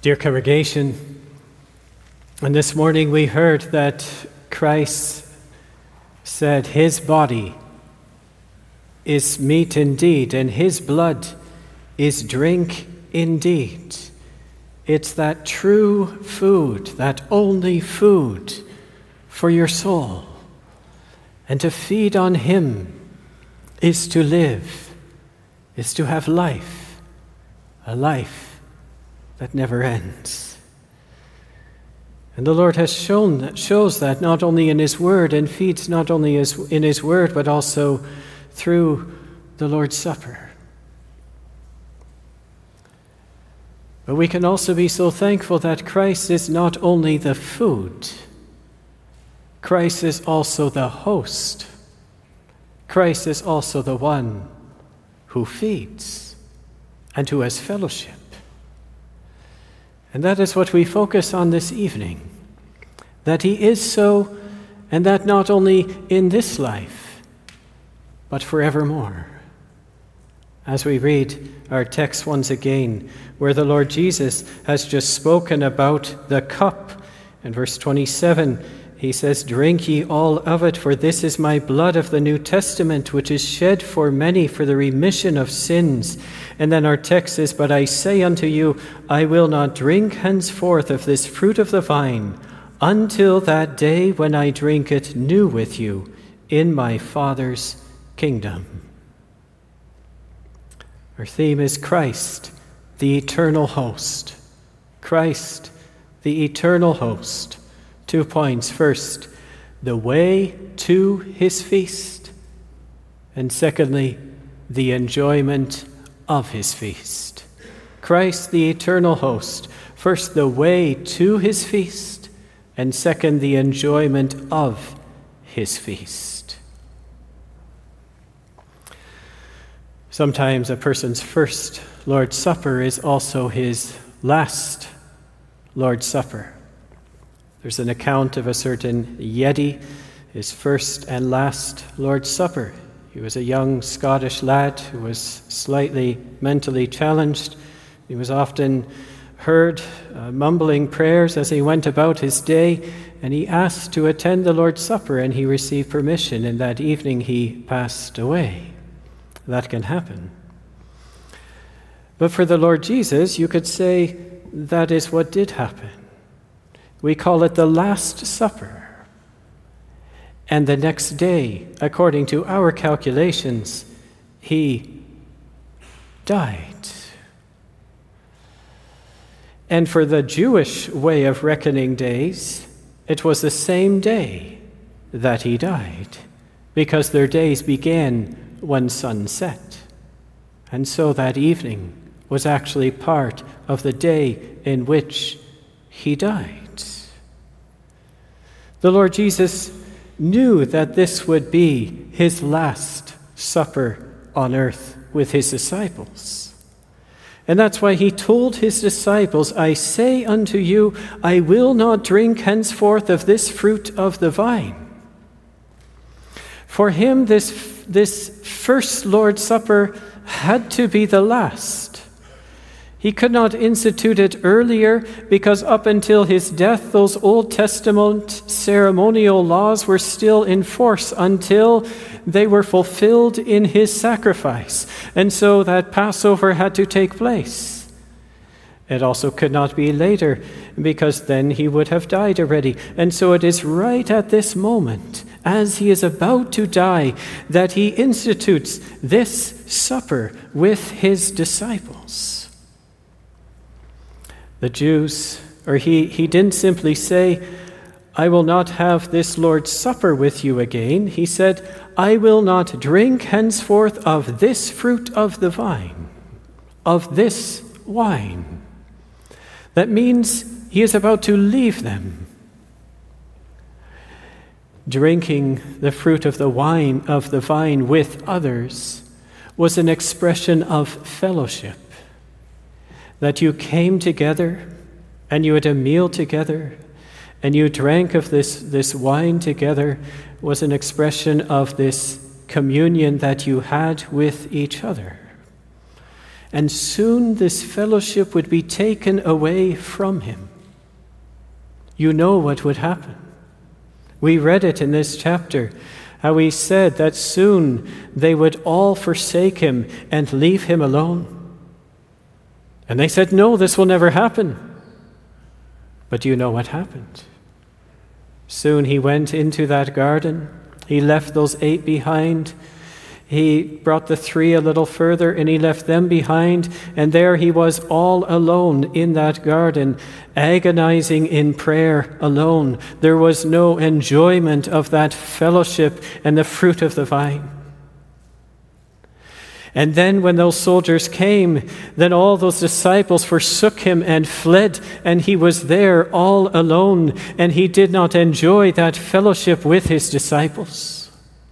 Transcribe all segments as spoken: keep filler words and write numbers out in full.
Dear congregation, and this morning we heard that Christ said his body is meat indeed, and his blood is drink indeed. It's that true food, that only food for your soul. And to feed on him is to live, is to have life, a life that never ends. And the Lord has shown that, shows that not only in his word, and feeds not only in his word, but also through the Lord's Supper. But we can also be so thankful that Christ is not only the food, Christ is also the host. Christ is also the one who feeds and who has fellowship. And that is what we focus on this evening, that he is so, and that not only in this life, but forevermore. As we read our text once again, where the Lord Jesus has just spoken about the cup, in verse twenty-seven, he says, "Drink ye all of it, for this is my blood of the New Testament, which is shed for many for the remission of sins." And then our text is, "But I say unto you, I will not drink henceforth of this fruit of the vine, until that day when I drink it new with you in my Father's kingdom." Our theme is Christ, the eternal host. Christ, the eternal host. Two points. First, the way to his feast. And secondly, the enjoyment of his feast. Christ, the eternal host. First, the way to his feast. And second, the enjoyment of his feast. Sometimes a person's first Lord's Supper is also his last Lord's Supper. There's an account of a certain Yedi, his first and last Lord's Supper. He was a young Scottish lad who was slightly mentally challenged. He was often heard uh, mumbling prayers as he went about his day, and he asked to attend the Lord's Supper, and he received permission, and that evening he passed away. That can happen. But for the Lord Jesus, you could say that is what did happen. We call it the Last Supper. And the next day, according to our calculations, he died. And for the Jewish way of reckoning days, it was the same day that he died, because their days began when sun set. And so that evening was actually part of the day in which he died. The Lord Jesus knew that this would be his last supper on earth with his disciples. And that's why he told his disciples, "I say unto you, I will not drink henceforth of this fruit of the vine." For him, this, this first Lord's Supper had to be the last. He could not institute it earlier because up until his death, those Old Testament ceremonial laws were still in force until they were fulfilled in his sacrifice. And so that Passover had to take place. It also could not be later because then he would have died already. And so it is right at this moment, as he is about to die, that he institutes this supper with his disciples. The Jews, or he, he didn't simply say, "I will not have this Lord's Supper with you again." He said, "I will not drink henceforth of this fruit of the vine, of this wine." That means he is about to leave them. Drinking the fruit of the wine of the vine with others was an expression of fellowship. That you came together and you had a meal together and you drank of this, this wine together was an expression of this communion that you had with each other. And soon this fellowship would be taken away from him. You know what would happen. We read it in this chapter, how he said that soon they would all forsake him and leave him alone. And they said, no, this will never happen. But you know what happened. Soon he went into that garden. He left those eight behind. He brought the three a little further and he left them behind. And there he was all alone in that garden, agonizing in prayer alone. There was no enjoyment of that fellowship and the fruit of the vine. And then when those soldiers came, then all those disciples forsook him and fled, and he was there all alone, and he did not enjoy that fellowship with his disciples.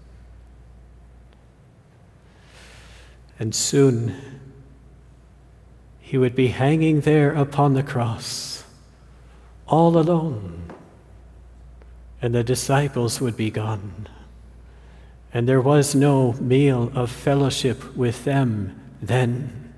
And soon he would be hanging there upon the cross, all alone, and the disciples would be gone. And there was no meal of fellowship with them then.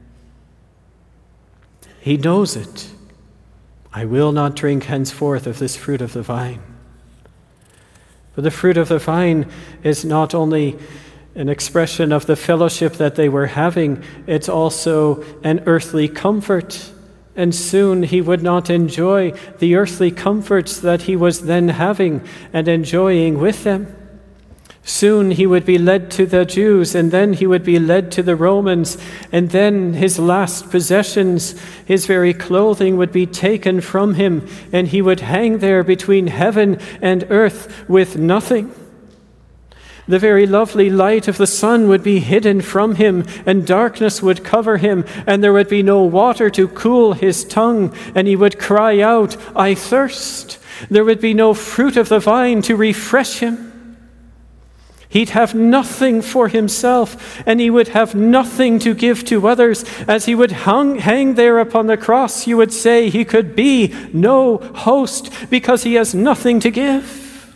He knows it. I will not drink henceforth of this fruit of the vine. But the fruit of the vine is not only an expression of the fellowship that they were having, it's also an earthly comfort. And soon he would not enjoy the earthly comforts that he was then having and enjoying with them. Soon he would be led to the Jews, and then he would be led to the Romans, and then his last possessions, his very clothing, would be taken from him, and he would hang there between heaven and earth with nothing. The very lovely light of the sun would be hidden from him, and darkness would cover him, and there would be no water to cool his tongue, and he would cry out, I thirst. There would be no fruit of the vine to refresh him. He'd have nothing for himself, and he would have nothing to give to others. As he would hang, hang there upon the cross, you would say he could be no host because he has nothing to give.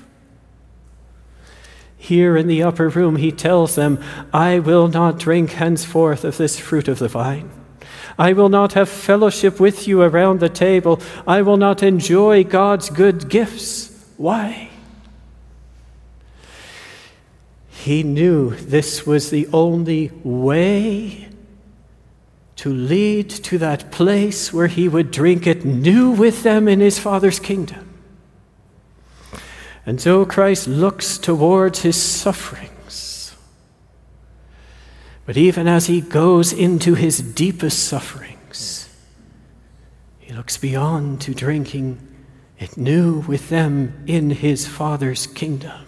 Here in the upper room, he tells them, I will not drink henceforth of this fruit of the vine. I will not have fellowship with you around the table. I will not enjoy God's good gifts. Why? He knew this was the only way to lead to that place where he would drink it new with them in his Father's kingdom. And so Christ looks towards his sufferings. But even as he goes into his deepest sufferings, he looks beyond to drinking it new with them in his Father's kingdom.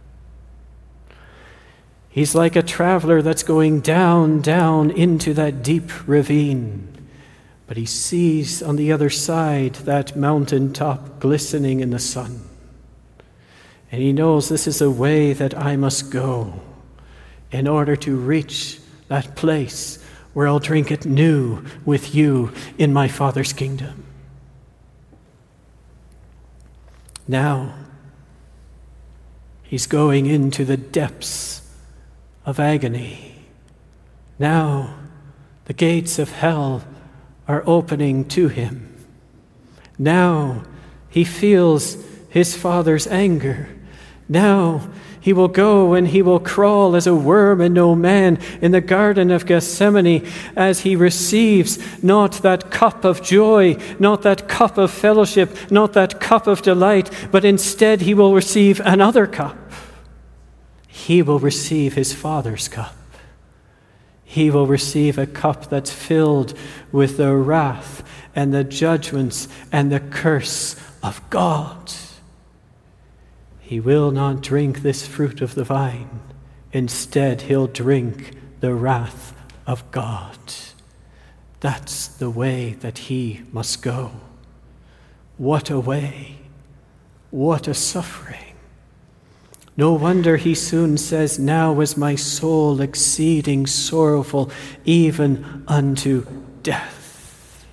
He's like a traveler that's going down, down into that deep ravine. But he sees on the other side that mountaintop glistening in the sun. And he knows this is a way that I must go in order to reach that place where I'll drink it new with you in my Father's kingdom. Now, he's going into the depths of agony. Now, the gates of hell are opening to him. Now, he feels his Father's anger. Now, he will go and he will crawl as a worm and no man in the Garden of Gethsemane as he receives not that cup of joy, not that cup of fellowship, not that cup of delight, but instead he will receive another cup. He will receive his Father's cup. He will receive a cup that's filled with the wrath and the judgments and the curse of God. He will not drink this fruit of the vine. Instead, he'll drink the wrath of God. That's the way that he must go. What a way. What a suffering. No wonder he soon says, now is my soul exceeding sorrowful, even unto death.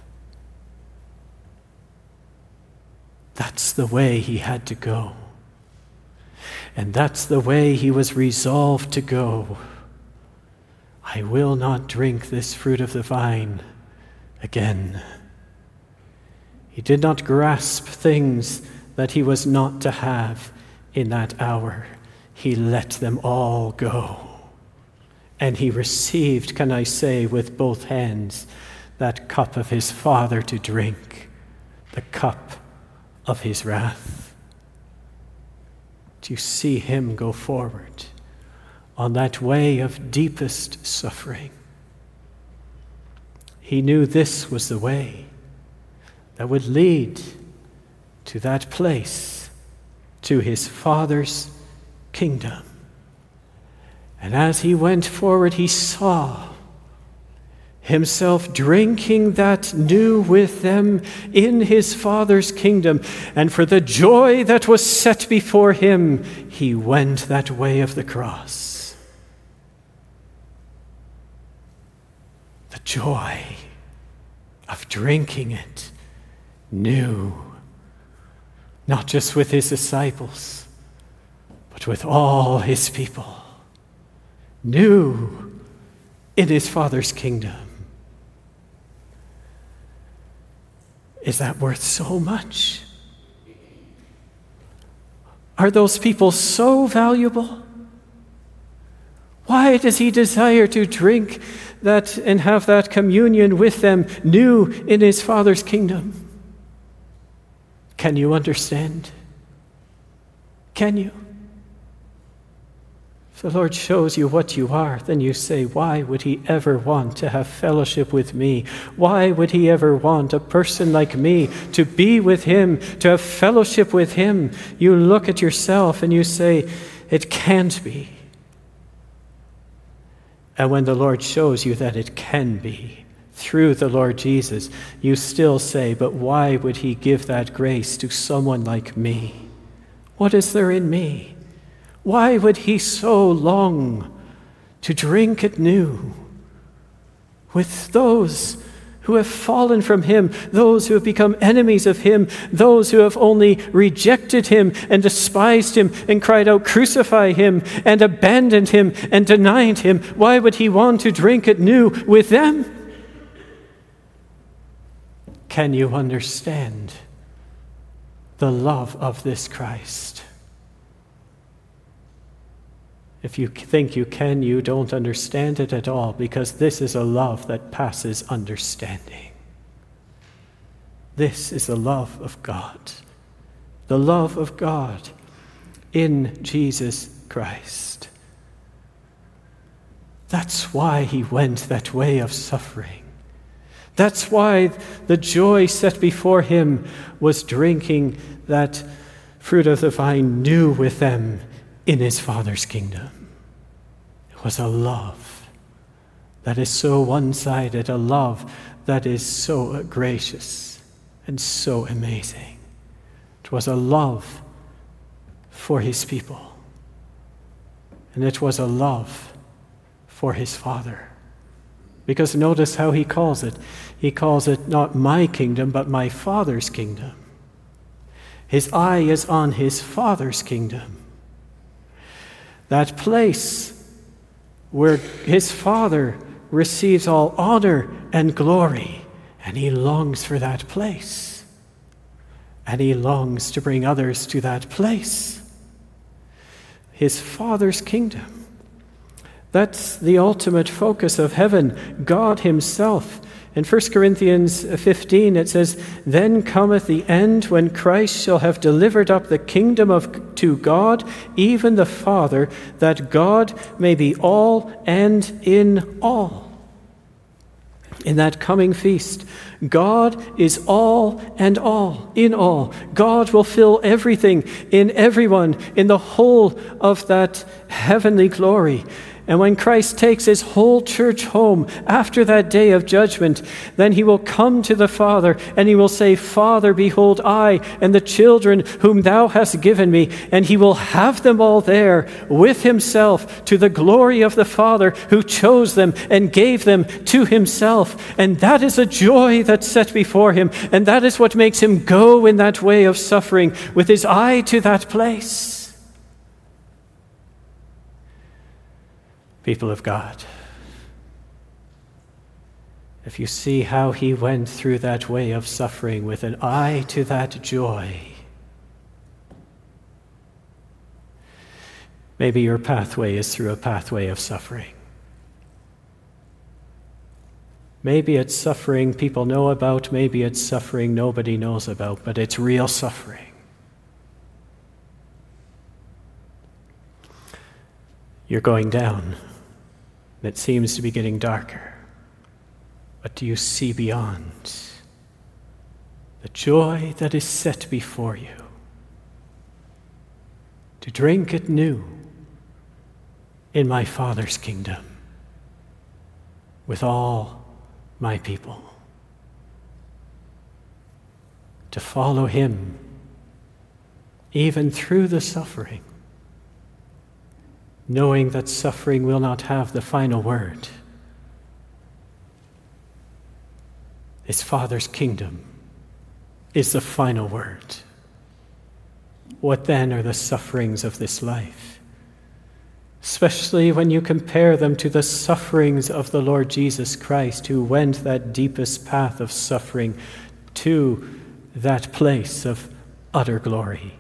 That's the way he had to go. And that's the way he was resolved to go. I will not drink this fruit of the vine again. He did not grasp things that he was not to have in that hour. He let them all go. And he received, can I say, with both hands, that cup of his Father to drink, the cup of his wrath. Do you see him go forward on that way of deepest suffering? He knew this was the way that would lead to that place, to his Father's kingdom. And as he went forward, he saw himself drinking that new with them in his Father's kingdom. And for the joy that was set before him, he went that way of the cross. The joy of drinking it new, not just with his disciples, but with all his people. New in his Father's kingdom. Is that worth so much? Are those people so valuable? Why does he desire to drink that and have that communion with them new in his Father's kingdom? Can you understand? Can you? If the Lord shows you what you are, then you say, why would he ever want to have fellowship with me? Why would he ever want a person like me to be with him, to have fellowship with him? You look at yourself and you say, it can't be. And when the Lord shows you that it can be, through the Lord Jesus, you still say, but why would he give that grace to someone like me? What is there in me? Why would he so long to drink it new with those who have fallen from him, those who have become enemies of him, those who have only rejected him and despised him and cried out, crucify him, and abandoned him and denied him? Why would he want to drink it new with them? Can you understand the love of this Christ? If you think you can, you don't understand it at all, because this is a love that passes understanding. This is the love of God. The love of God in Jesus Christ. That's why he went that way of suffering. That's why the joy set before him was drinking that fruit of the vine new with them in his Father's kingdom. It was a love that is so one-sided, a love that is so gracious and so amazing. It was a love for his people. And it was a love for his Father. Because notice how he calls it. He calls it not my kingdom, but my Father's kingdom. His eye is on his Father's kingdom. That place where his Father receives all honor and glory, and he longs for that place. And he longs to bring others to that place. His Father's kingdom. That's the ultimate focus of heaven, God himself. In First Corinthians fifteen, it says, then cometh the end, when Christ shall have delivered up the kingdom of to God, even the Father, that God may be all and in all. In that coming feast, God is all and all, in all. God will fill everything in everyone, in the whole of that heavenly glory. And when Christ takes his whole church home after that day of judgment, then he will come to the Father and he will say, Father, behold, I and the children whom thou hast given me. And he will have them all there with himself, to the glory of the Father who chose them and gave them to himself. And that is a joy that's set before him. And that is what makes him go in that way of suffering, with his eye to that place. People of God, if you see how he went through that way of suffering with an eye to that joy, maybe your pathway is through a pathway of suffering. Maybe it's suffering people know about, maybe it's suffering nobody knows about, but it's real suffering. You're going down, and it seems to be getting darker. But do you see beyond? The joy that is set before you. To drink it new in my Father's kingdom with all my people. To follow him even through the suffering, knowing that suffering will not have the final word. His Father's kingdom is the final word. What then are the sufferings of this life? Especially when you compare them to the sufferings of the Lord Jesus Christ, who went that deepest path of suffering to that place of utter glory.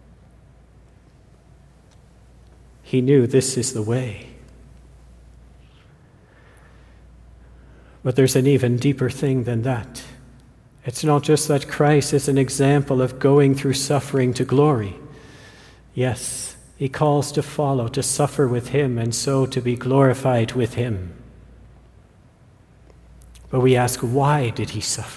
He knew this is the way. But there's an even deeper thing than that. It's not just that Christ is an example of going through suffering to glory. Yes, he calls to follow, to suffer with him, and so to be glorified with him. But we ask, why did he suffer?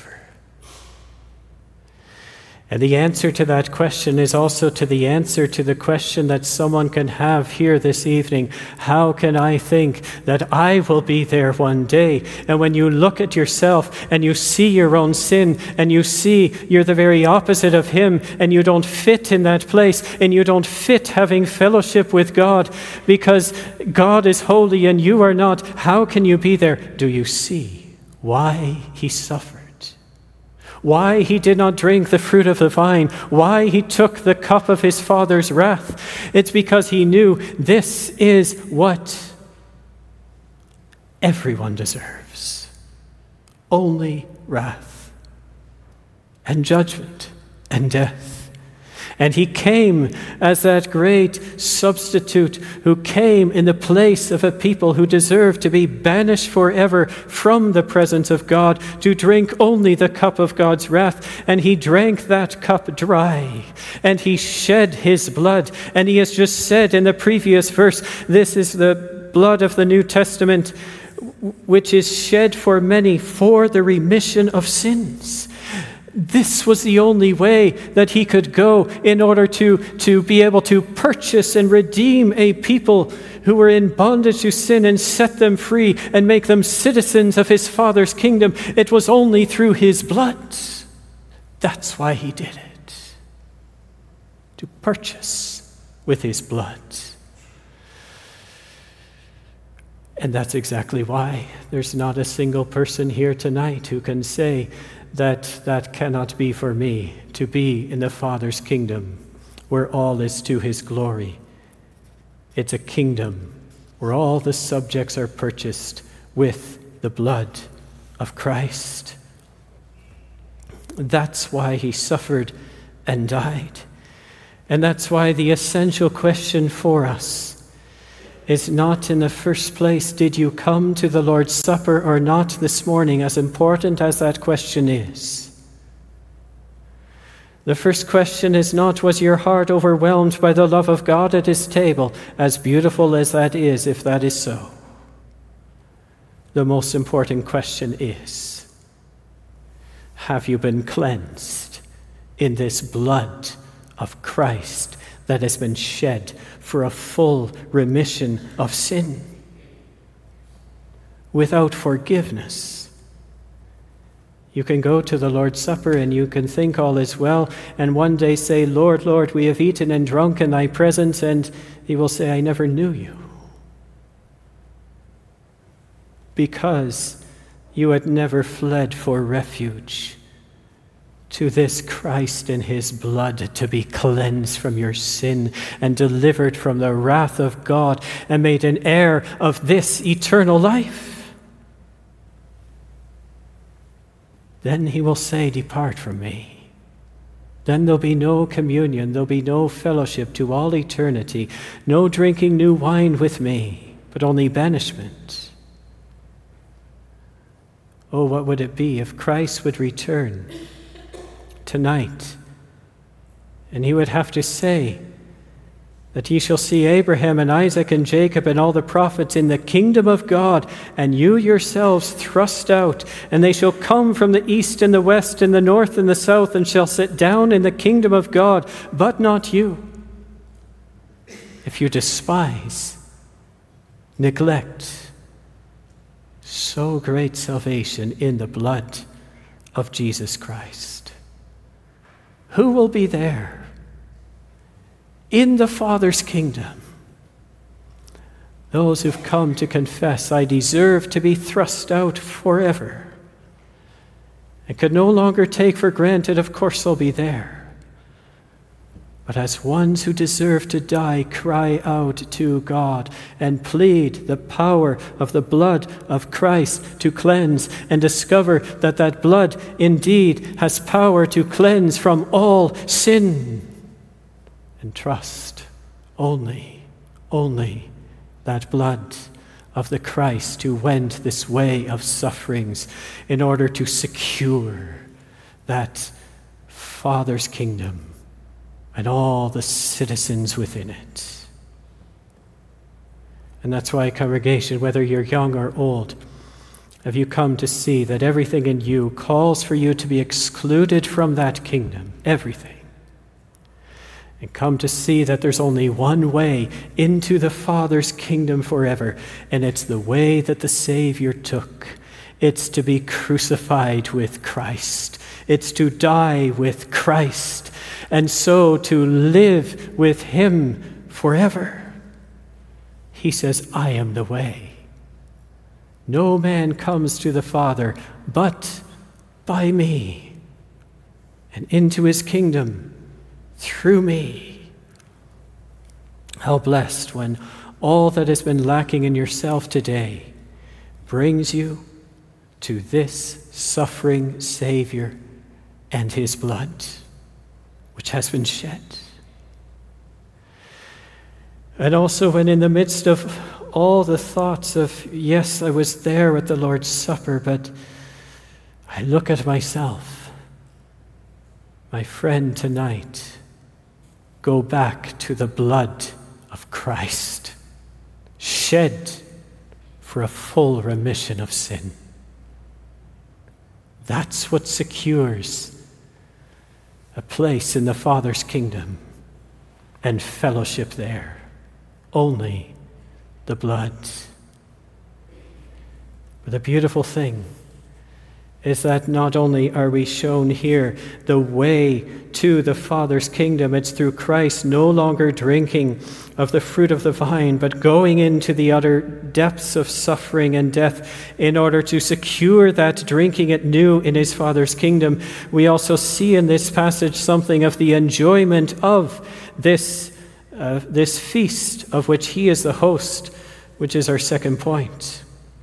And the answer to that question is also to the answer to the question that someone can have here this evening. How can I think that I will be there one day? And when you look at yourself and you see your own sin and you see you're the very opposite of him and you don't fit in that place and you don't fit having fellowship with God because God is holy and you are not, how can you be there? Do you see why he suffered? Why he did not drink the fruit of the vine, why he took the cup of his Father's wrath. It's because he knew this is what everyone deserves. Only wrath and judgment and death. And he came as that great substitute who came in the place of a people who deserved to be banished forever from the presence of God, to drink only the cup of God's wrath. And he drank that cup dry, and he shed his blood. And he has just said in the previous verse, this is the blood of the New Testament, which is shed for many for the remission of sins. This was the only way that he could go in order to, to be able to purchase and redeem a people who were in bondage to sin and set them free and make them citizens of his Father's kingdom. It was only through his blood. That's why he did it. To purchase with his blood. And that's exactly why there's not a single person here tonight who can say that that cannot be for me, to be in the Father's kingdom where all is to his glory. It's a kingdom where all the subjects are purchased with the blood of Christ. That's why he suffered and died. And that's why the essential question for us is not in the first place, did you come to the Lord's Supper or not this morning, as important as that question is. The first question is not, was your heart overwhelmed by the love of God at his table, as beautiful as that is, if that is so. The most important question is, have you been cleansed in this blood of Christ that has been shed for a full remission of sin? Without forgiveness, you can go to the Lord's Supper and you can think all is well, and one day say, Lord, Lord, we have eaten and drunk in thy presence, and he will say, I never knew you. Because you had never fled for refuge to this Christ in his blood, to be cleansed from your sin and delivered from the wrath of God and made an heir of this eternal life. then he will say, "Depart from me." Then there'll be no communion, there'll be no fellowship to all eternity, no drinking new wine with me, but only banishment. Oh, what would it be if Christ would return tonight, and he would have to say that ye shall see Abraham and Isaac and Jacob and all the prophets in the kingdom of God, and you yourselves thrust out, and they shall come from the east and the west and the north and the south, and shall sit down in the kingdom of God, but not you. If you despise, neglect so great salvation in the blood of Jesus Christ, who will be there in the Father's kingdom? Those who've come to confess, "I deserve to be thrust out forever," and could no longer take for granted, of course they'll be there. But as ones who deserve to die, cry out to God and plead the power of the blood of Christ to cleanse, and discover that that blood indeed has power to cleanse from all sin. And trust only, only that blood of the Christ who went this way of sufferings in order to secure that Father's kingdom and all the citizens within it. And that's why, congregation, whether you're young or old, have you come to see that everything in you calls for you to be excluded from that kingdom? Everything. And come to see that there's only one way into the Father's kingdom forever, and it's the way that the Savior took. It's to be crucified with Christ. It's to die with Christ, and so to live with him forever. He says, "I am the way. No man comes to the Father but by me, and into his kingdom through me." How blessed when all that has been lacking in yourself today brings you to this suffering Savior and his blood, which has been shed. And also when in the midst of all the thoughts of, yes, I was there at the Lord's Supper, but I look at myself, my friend, tonight, go back to the blood of Christ, shed for a full remission of sin. That's what secures a place in the Father's kingdom and fellowship there. Only the blood. But the beautiful thing is that not only are we shown here the way to the Father's kingdom, it's through Christ no longer drinking of the fruit of the vine, but going into the utter depths of suffering and death in order to secure that drinking it new in his Father's kingdom. We also see in this passage something of the enjoyment of this, uh, this feast of which he is the host, which is our second point.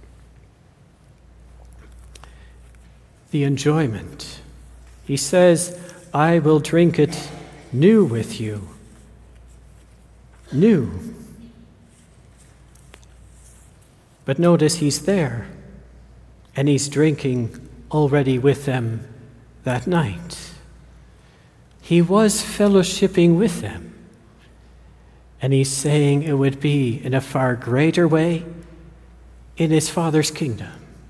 The enjoyment. He says, "I will drink it new with you." New. But notice he's there, and he's drinking already with them that night. He was fellowshipping with them, and he's saying it would be in a far greater way in his Father's kingdom.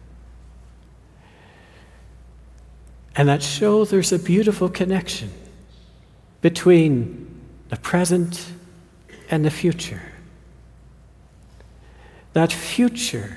And that shows there's a beautiful connection between the present and the future. That future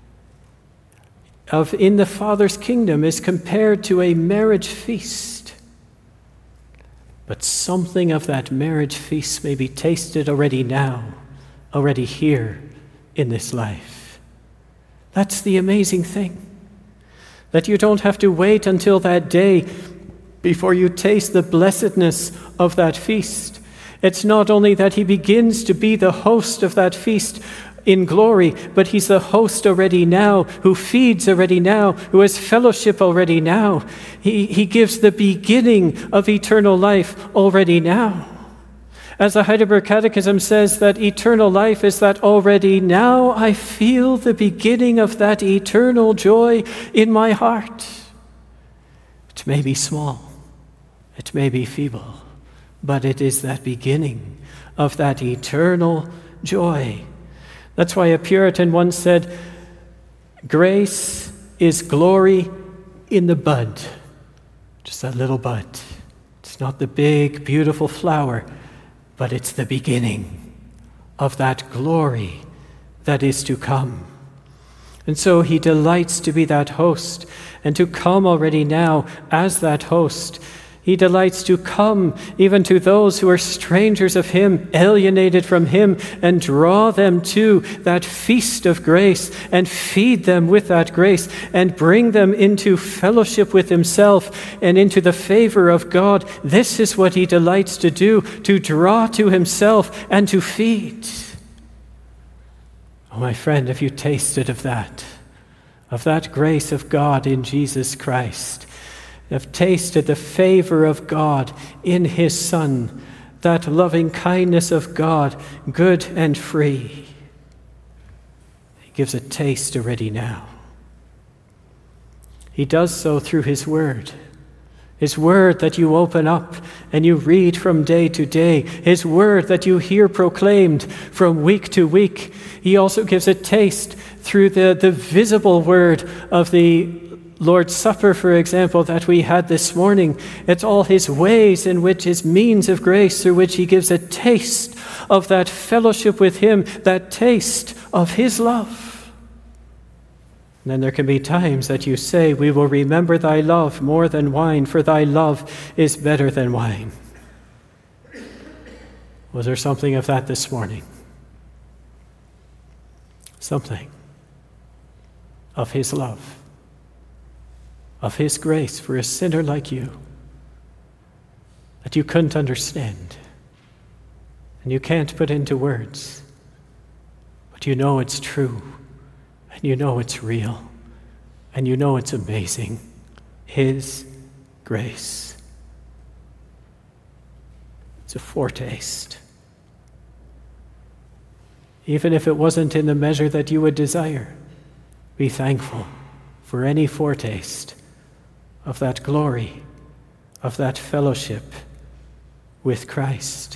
of in the Father's kingdom is compared to a marriage feast. But something of that marriage feast may be tasted already now, already here in this life. That's the amazing thing. That you don't have to wait until that day before you taste the blessedness of that feast. It's not only that he begins to be the host of that feast in glory, but he's the host already now, who feeds already now, who has fellowship already now. He, he gives the beginning of eternal life already now. As the Heidelberg Catechism says, that eternal life is that already now I feel the beginning of that eternal joy in my heart. It may be small, it may be feeble, but it is that beginning of that eternal joy. That's why a Puritan once said, grace is glory in the bud. Just that little bud. It's not the big, beautiful flower, but it's the beginning of that glory that is to come. And so he delights to be that host and to come already now as that host. He delights to come even to those who are strangers of him, alienated from him, and draw them to that feast of grace and feed them with that grace and bring them into fellowship with himself and into the favor of God. This is what he delights to do, to draw to himself and to feed. Oh, my friend, have you tasted of that, of that grace of God in Jesus Christ? Have tasted the favor of God in his Son, that loving kindness of God, good and free. He gives a taste already now. He does so through his word. His word that you open up and you read from day to day. His word that you hear proclaimed from week to week. He also gives a taste through the, the visible word of the Lord's Supper, for example, that we had this morning. It's all his ways in which, his means of grace through which he gives a taste of that fellowship with him, that taste of his love. And then there can be times that you say, we will remember thy love more than wine, for thy love is better than wine. Was there something of that this morning? Something of his love, of his grace for a sinner like you that you couldn't understand and you can't put into words, but you know it's true and you know it's real and you know it's amazing. His grace. It's a foretaste. Even if it wasn't in the measure that you would desire, be thankful for any foretaste of that glory, of that fellowship with Christ.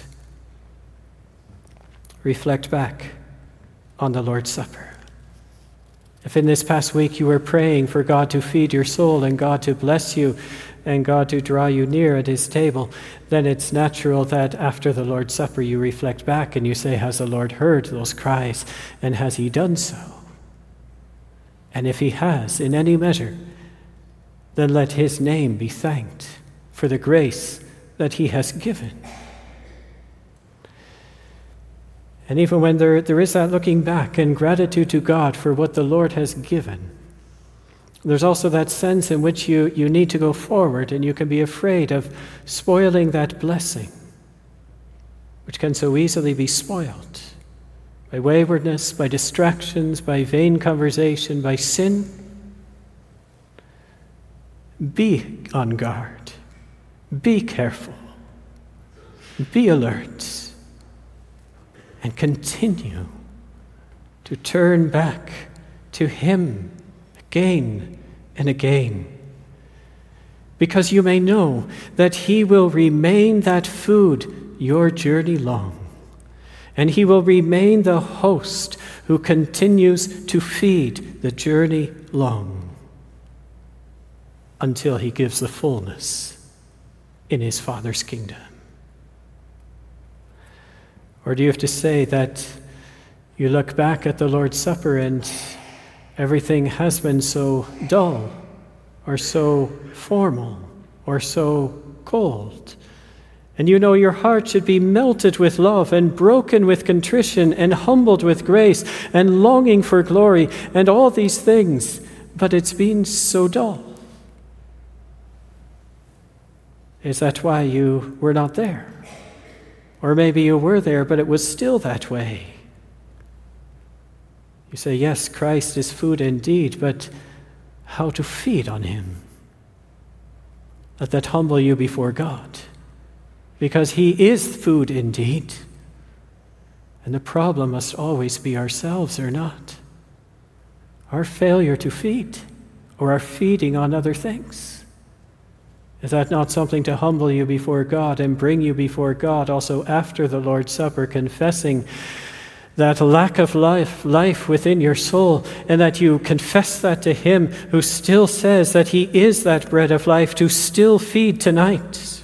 Reflect back on the Lord's Supper. If in this past week you were praying for God to feed your soul and God to bless you and God to draw you near at his table, then it's natural that after the Lord's Supper you reflect back and you say, has the Lord heard those cries and has he done so? And if he has in any measure, then let his name be thanked for the grace that he has given. And even when there, there is that looking back and gratitude to God for what the Lord has given, there's also that sense in which you, you need to go forward and you can be afraid of spoiling that blessing, which can so easily be spoiled by waywardness, by distractions, by vain conversation, by sin. Be on guard. Be careful. Be alert. And continue to turn back to him again and again. Because you may know that he will remain that food your journey long. And he will remain the host who continues to feed the journey long, until he gives the fullness in his Father's kingdom. Or do you have to say that you look back at the Lord's Supper and everything has been so dull or so formal or so cold? And you know your heart should be melted with love and broken with contrition and humbled with grace and longing for glory and all these things, but it's been so dull. Is that why you were not there? Or maybe you were there, but it was still that way. You say, yes, Christ is food indeed, but how to feed on him? Let that humble you before God, because he is food indeed. And the problem must always be ourselves or not. Our failure to feed, or our feeding on other things. Is that not something to humble you before God and bring you before God also after the Lord's Supper, confessing that lack of life, life within your soul, and that you confess that to him who still says that he is that bread of life to still feed tonight?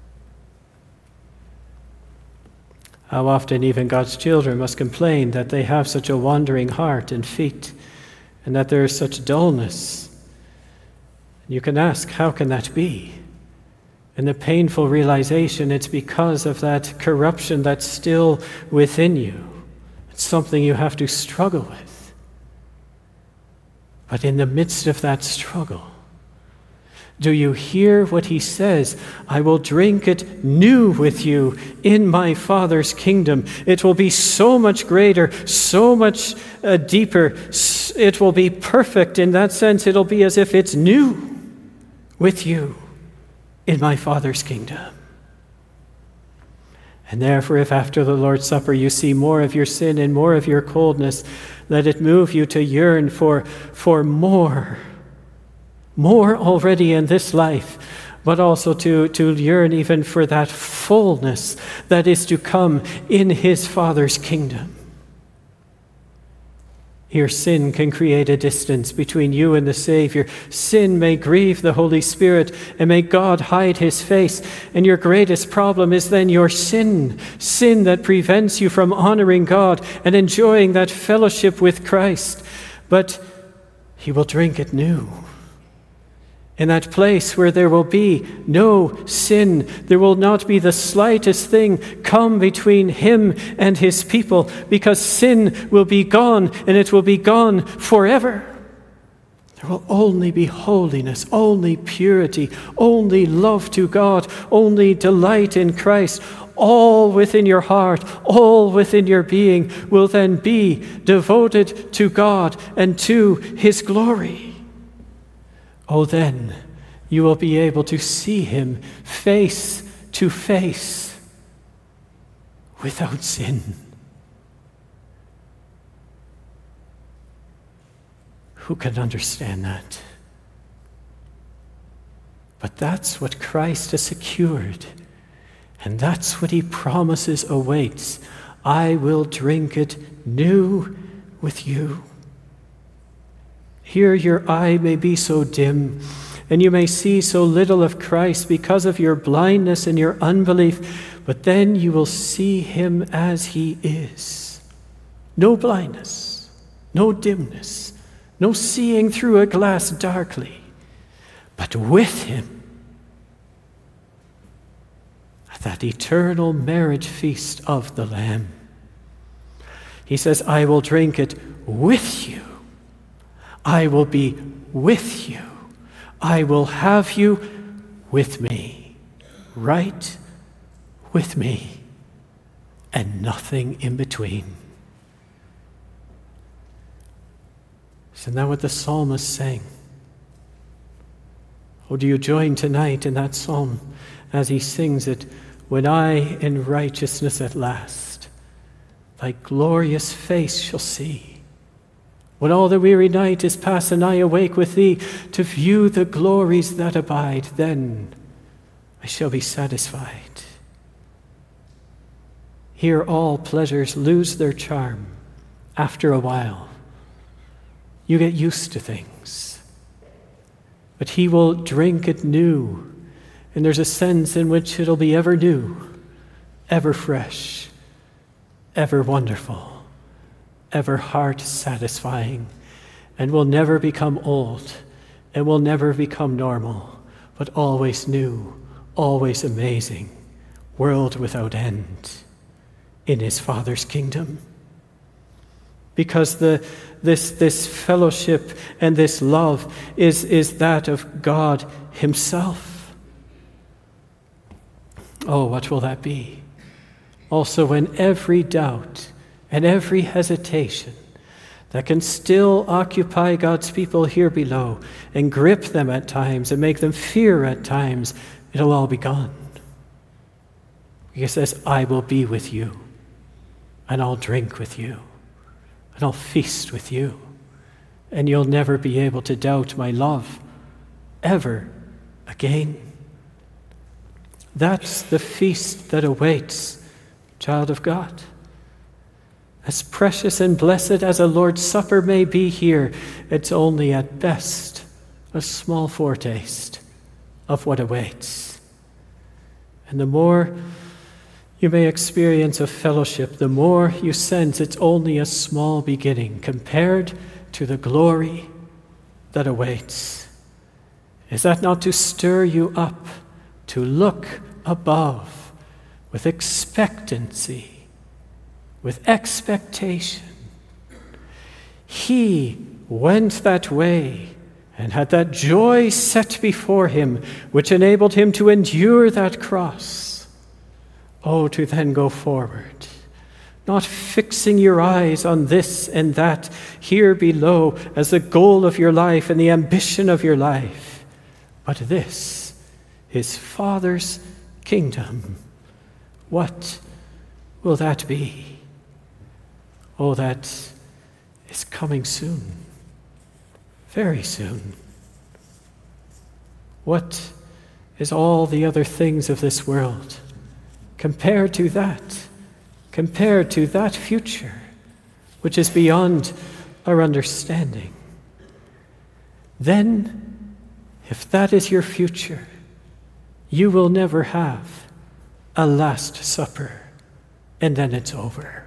How often even God's children must complain that they have such a wandering heart and feet, and that there is such dullness. You can ask, how can that be? And the painful realization, it's because of that corruption that's still within you. It's something you have to struggle with. But in the midst of that struggle, do you hear what he says? I will drink it new with you in my Father's kingdom. It will be so much greater, so much uh, deeper. It will be perfect. In that sense, it'll be as if it's new with you in my Father's kingdom. And therefore, if after the Lord's Supper you see more of your sin and more of your coldness, let it move you to yearn for, for more. More already in this life, but also to, to yearn even for that fullness that is to come in his Father's kingdom. Here, sin can create a distance between you and the Savior. Sin may grieve the Holy Spirit, and may God hide his face. And your greatest problem is then your sin. Sin that prevents you from honoring God and enjoying that fellowship with Christ. But he will drink it new. In that place where there will be no sin, there will not be the slightest thing come between him and his people, because sin will be gone, and it will be gone forever. There will only be holiness, only purity, only love to God, only delight in Christ. All within your heart, all within your being will then be devoted to God and to his glory. Oh, then you will be able to see him face to face without sin. Who can understand that? But that's what Christ has secured, and that's what he promises awaits. I will drink it new with you. Here your eye may be so dim, and you may see so little of Christ because of your blindness and your unbelief, but then you will see him as he is. No blindness, no dimness, no seeing through a glass darkly, but with him. At that eternal marriage feast of the Lamb. He says, I will drink it with you. I will be with you. I will have you with me, right with me, and nothing in between. Isn't that what the psalmist sang? Oh, do you join tonight in that psalm as he sings it? When I in righteousness at last thy glorious face shall see. When all the weary night is past and I awake with thee to view the glories that abide, then I shall be satisfied. Here all pleasures lose their charm after a while. You get used to things. But he will drink it new, and there's a sense in which it'll be ever new, ever fresh, ever wonderful, ever heart-satisfying, and will never become old, and will never become normal, but always new, always amazing, world without end in his Father's kingdom. Because the, this, this fellowship and this love is, is that of God himself. Oh, what will that be? Also, when every doubt and every hesitation that can still occupy God's people here below and grip them at times and make them fear at times, it'll all be gone. He says, I will be with you, and I'll drink with you, and I'll feast with you, and you'll never be able to doubt my love ever again. That's the feast that awaits, child of God. As precious and blessed as a Lord's Supper may be here, it's only at best a small foretaste of what awaits. And the more you may experience of fellowship, the more you sense it's only a small beginning compared to the glory that awaits. Is that not to stir you up, to look above with expectancy, with expectation? He went that way and had that joy set before him, which enabled him to endure that cross. Oh, to then go forward, not fixing your eyes on this and that here below as the goal of your life and the ambition of your life, but this, his Father's kingdom. What will that be? Oh, that is coming soon, very soon. What is all the other things of this world compared to that, compared to that future which is beyond our understanding? Then, if that is your future, you will never have a Last Supper, and then it's over.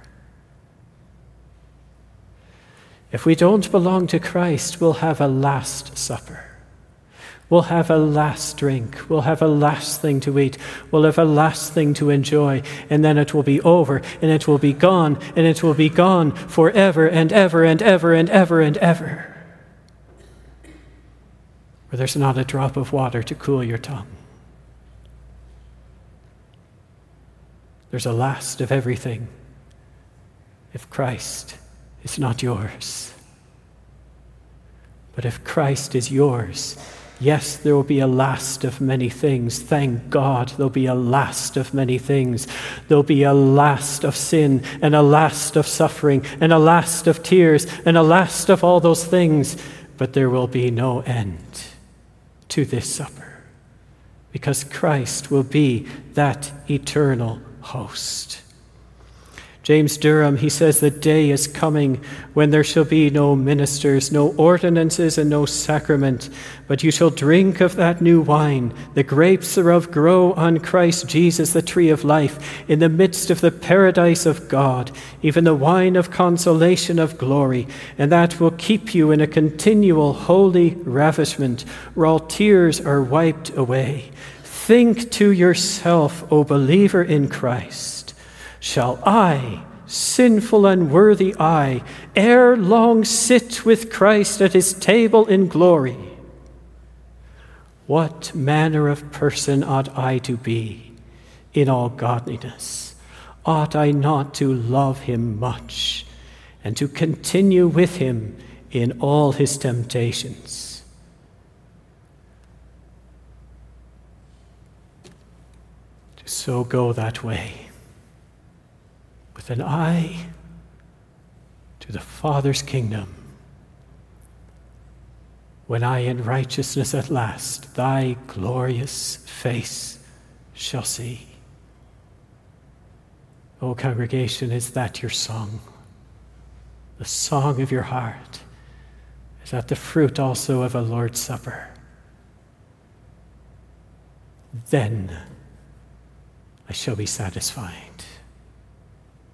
If we don't belong to Christ, we'll have a Last Supper. We'll have a last drink. We'll have a last thing to eat. We'll have a last thing to enjoy. And then it will be over, and it will be gone, and it will be gone forever and ever and ever and ever and ever. Where there's not a drop of water to cool your tongue. There's a last of everything if Christ is not yours. But if Christ is yours, yes, there will be a last of many things. Thank God there'll be a last of many things. There'll be a last of sin, and a last of suffering, and a last of tears, and a last of all those things. But there will be no end to this supper, because Christ will be that eternal host. James Durham, he says, the day is coming when there shall be no ministers, no ordinances, and no sacrament, but you shall drink of that new wine, the grapes thereof grow on Christ Jesus, the tree of life, in the midst of the paradise of God, even the wine of consolation of glory, and that will keep you in a continual holy ravishment, where all tears are wiped away. Think to yourself, O believer in Christ, shall I, sinful and worthy I, ere long sit with Christ at his table in glory? What manner of person ought I to be in all godliness? Ought I not to love him much, and to continue with him in all his temptations? To so go that way, with an eye to the Father's kingdom, when I in righteousness at last thy glorious face shall see. O congregation, is that your song? The song of your heart? Is that the fruit also of a Lord's Supper? Then I shall be satisfied.